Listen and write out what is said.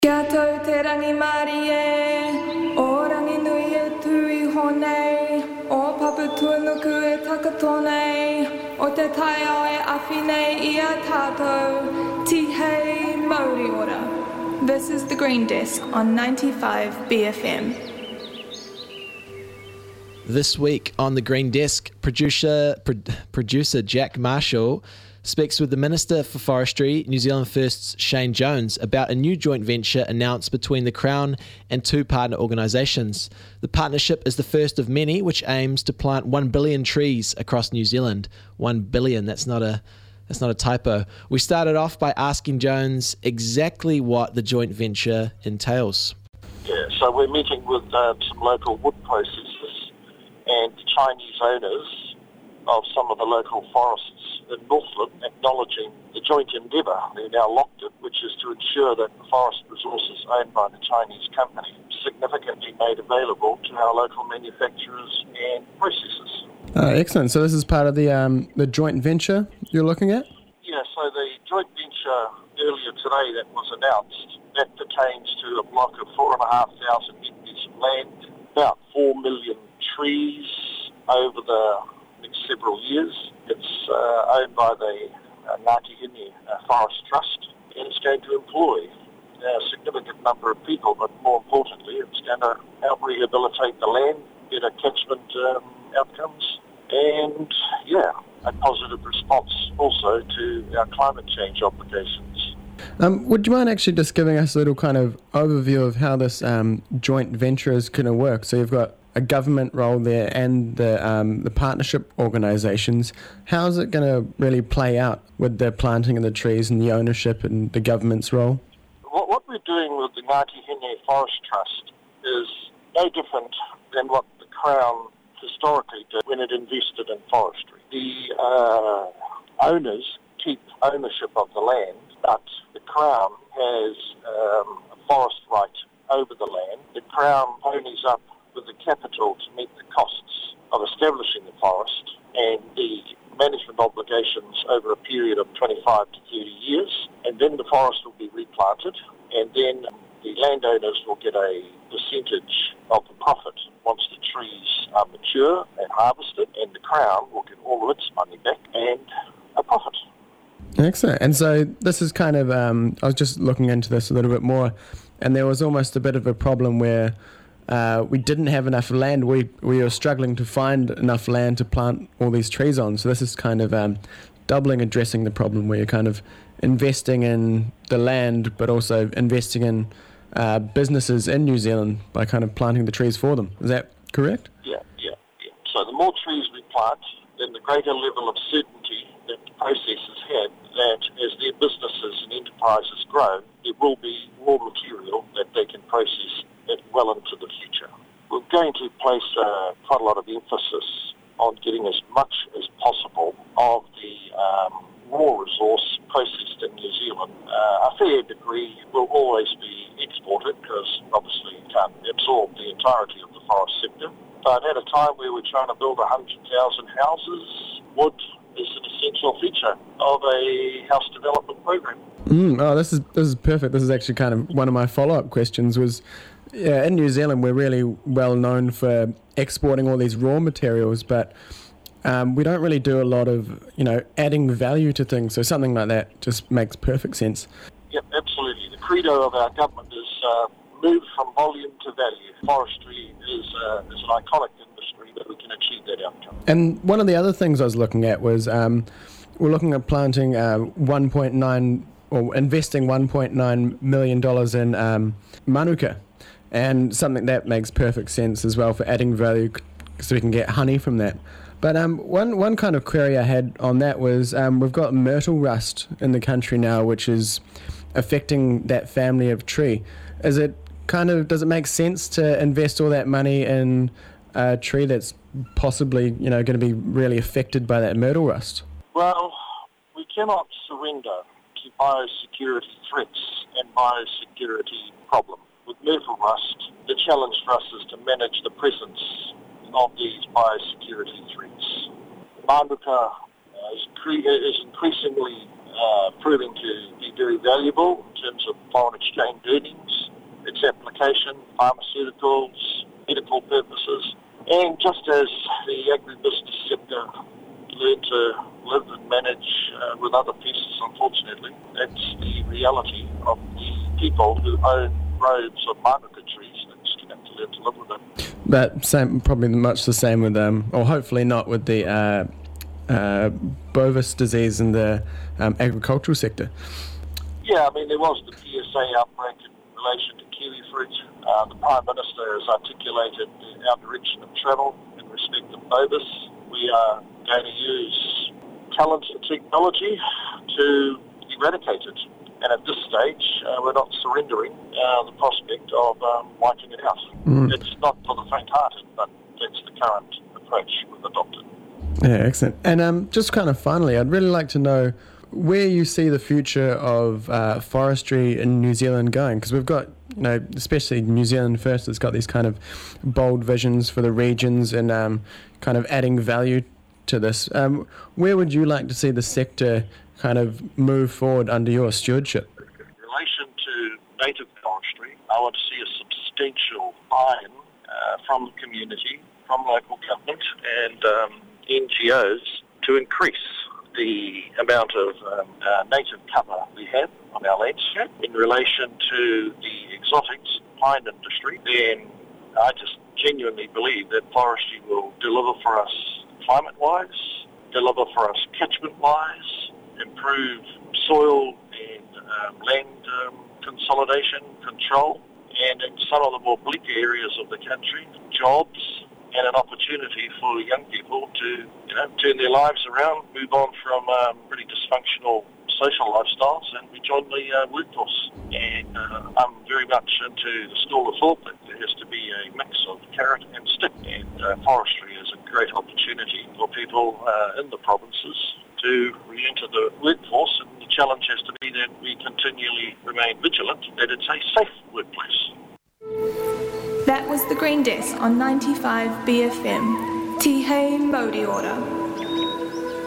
Kia tau te rangi Māori e, o rangi nui e tui honei, o papu tuanuku e takatonei, o te tai ao e awhi nei I a tātou, tihei Māori ora. This is The Green Desk on 95 BFM. This week on The Green Desk, producer Jack Marshall speaks with the Minister for Forestry, New Zealand First's Shane Jones, about a new joint venture announced between the Crown and two partner organisations. The partnership is the first of many, which aims to plant 1 billion trees across New Zealand. 1 billion, that's not a typo. We started off by asking Jones exactly what the joint venture entails. Yeah, so we're meeting with some local wood processors and Chinese owners of some of the local forests in Northland, acknowledging the joint endeavour, they're now locked it, which is to ensure that the forest resources owned by the Chinese company significantly made available to our local manufacturers and processors. Excellent. So this is part of the joint venture you're looking at? Yeah, so the joint venture earlier today that was announced, that pertains to a block of 4,500 hectares of land, about 4 million trees over the next several years. It's owned by the Ngāti Hine Forest Trust, and it's going to employ a significant number of people, but more importantly, it's going to help rehabilitate the land, better catchment outcomes, and a positive response also to our climate change obligations. Would you mind actually just giving us a little kind of overview of how this joint venture is going to work? So you've got a government role there and the partnership organisations. How is it going to really play out with the planting of the trees and the ownership and the government's role? What we're doing with the Ngāti Hine Forest Trust is no different than what the Crown historically did when it invested in forestry. The owners keep ownership of the land, but the Crown has a forest right over the land. The Crown ponies up with the capital to meet the costs of establishing the forest and the management obligations over a period of 25 to 30 years, and then the forest will be replanted, and then the landowners will get a percentage of the profit once the trees are mature and harvested, and the Crown will get all of its money back and a profit. Excellent. And so this is kind of, I was just looking into this a little bit more, and there was almost a bit of a problem where we didn't have enough land. We were struggling to find enough land to plant all these trees on. So this is kind of addressing the problem where you're kind of investing in the land, but also investing in businesses in New Zealand by kind of planting the trees for them. Is that correct? Yeah. So the more trees we plant, then the greater level of certainty that the processors have that as their businesses and enterprises grow, there will be more material that they can process well into the future. We're going to place quite a lot of emphasis on getting as much as possible of the raw resource processed in New Zealand. A fair degree will always be exported because obviously you can't absorb the entirety of the forest sector. But at a time where we're trying to build 100,000 houses, wood is an essential feature of a house development program. This is perfect. This is actually kind of one of my follow-up questions was, in New Zealand, we're really well known for exporting all these raw materials, but we don't really do a lot of, adding value to things. So something like that just makes perfect sense. Yep, absolutely. The credo of our government is move from volume to value. Forestry is an iconic industry, but we can achieve that outcome. And one of the other things I was looking at was we're looking at planting investing $1.9 million in Manuka. And something that makes perfect sense as well for adding value so we can get honey from that. But one kind of query I had on that was we've got myrtle rust in the country now, which is affecting that family of tree. Does it make sense to invest all that money in a tree that's possibly going to be really affected by that myrtle rust? Well, we cannot surrender to biosecurity threats and biosecurity problems. With myrtle rust, the challenge for us is to manage the presence of these biosecurity threats. Manuka is increasingly proving to be very valuable in terms of foreign exchange earnings, its application, pharmaceuticals, medical purposes, and just as the agribusiness sector learned to live and manage with other pieces, unfortunately, that's the reality of the people who own groves of manuka trees that just have to learn to live with them. But probably much the same with or hopefully not with the bovis disease in the agricultural sector. Yeah, I mean, there was the PSA outbreak in relation to kiwi fruit. The Prime Minister has articulated our direction of travel in respect of bovis. We are going to use talent and technology to eradicate it. And at this stage, we're not surrendering the prospect of wiping it out. It's not for the faint-hearted, but that's the current approach we've adopted. Yeah, excellent. And just kind of finally, I'd really like to know where you see the future of forestry in New Zealand going, because we've got, especially New Zealand First has got these kind of bold visions for the regions and kind of adding value to this. Where would you like to see the sector kind of move forward under your stewardship? In relation to native forestry, I want to see a substantial buy-in from the community, from local government and NGOs to increase the amount of native cover we have on our landscape. In relation to the exotics pine industry, then I just genuinely believe that forestry will deliver for us climate-wise, deliver for us catchment-wise, improve soil and land consolidation, control, and in some of the more bleak areas of the country, jobs and an opportunity for young people to turn their lives around, move on from pretty dysfunctional social lifestyles and rejoin the workforce. And I'm very much into the school of thought that there has to be a mix of carrot and stick, and forestry is a great opportunity for people in the provinces to re-enter the workforce, and the challenge has to be that we continually remain vigilant that it's a safe workplace. That was the Green Desk on 95 BFM. Tihei Modi Order.